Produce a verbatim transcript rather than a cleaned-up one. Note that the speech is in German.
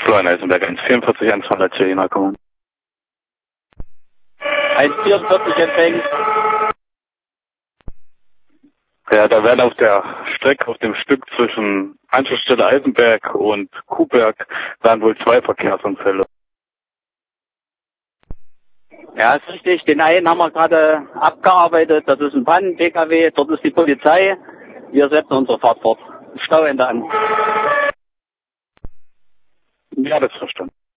Florian Eisenberg, eins vierundvierzig eins hundert Berliner Kommune. eins vierundvierzig empfängt. Ja, da werden auf der Strecke, auf dem Stück zwischen Anschlussstelle Eisenberg und Kuhberg, werden wohl zwei Verkehrsunfälle. Ja, ist richtig. Den einen haben wir gerade abgearbeitet. Das ist ein Pannen-P K W. Dort ist die Polizei. Wir setzen unsere Fahrt fort. Stauende an. Ja, das verstanden.